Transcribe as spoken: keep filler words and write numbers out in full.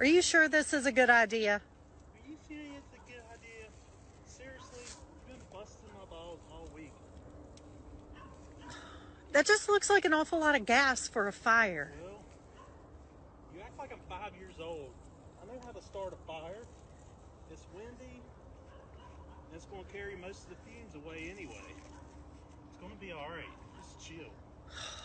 Are you sure this is a good idea? Are you sure it's a good idea? Seriously, you've been busting my balls all week. That just looks like an awful lot of gas for a fire. Well, you act like I'm five years old. I know how to start a fire. It's windy, and it's going to carry most of the fumes away anyway. It's going to be all right. Just chill.